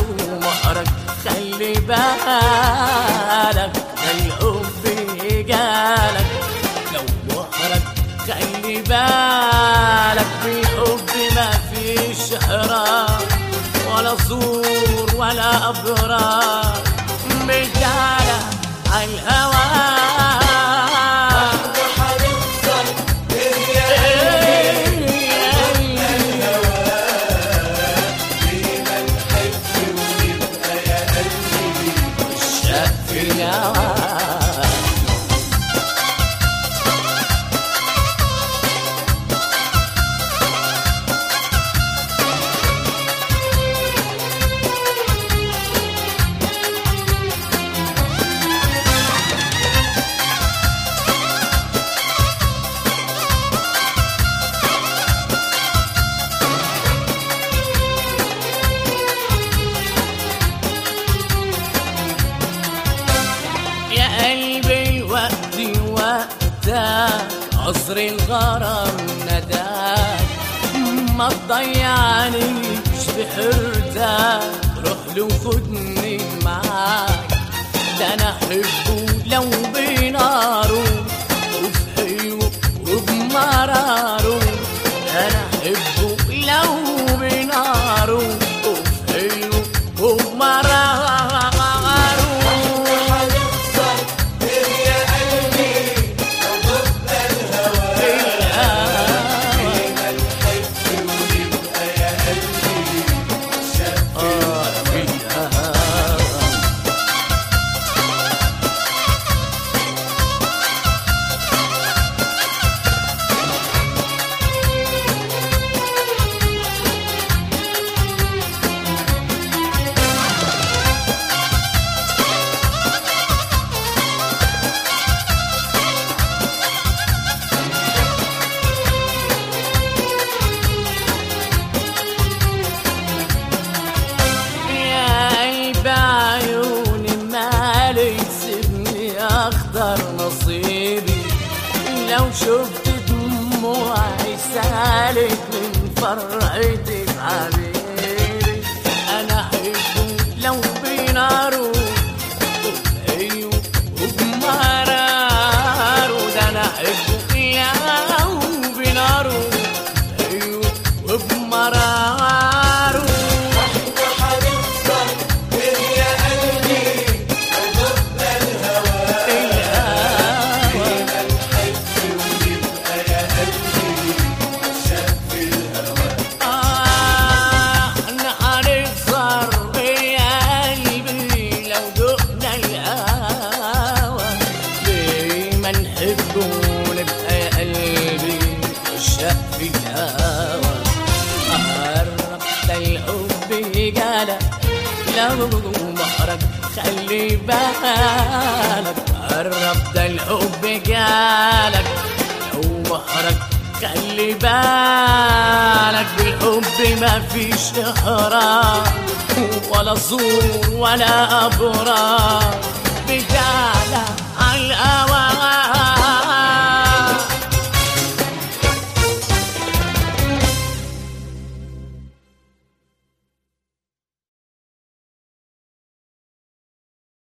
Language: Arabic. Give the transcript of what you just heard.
محرج خلي بالك، ده الحب جالك لو محرج خلي بالك، بالحب ما فيش حرام ولا زور ولا أبرار، مجالة عالهوى عذر الغرام نداك، ما تضيعنيش بحرتك، روح له خدني معاك، ده انا احبه لو بناره وفي حلوه وبمراره، انا احبه لو بناره وفي حلوه وبمراره. نصيبي لو شفت دموعي سالت من فرحتي بحبيبي، انا احبه لو بناره ايوه وبمراره، ده انا احبه لو بناره ايوه وبمراره. ونبقى يا قلبي الشق في الهوى، قربت الحب جالك لو محرج خلي بالك، قربت الحب جالك لو محرج خلي بالك، بالحب ما فيش إحرام ولا زور ولا أبرار، بجالة عالهوى.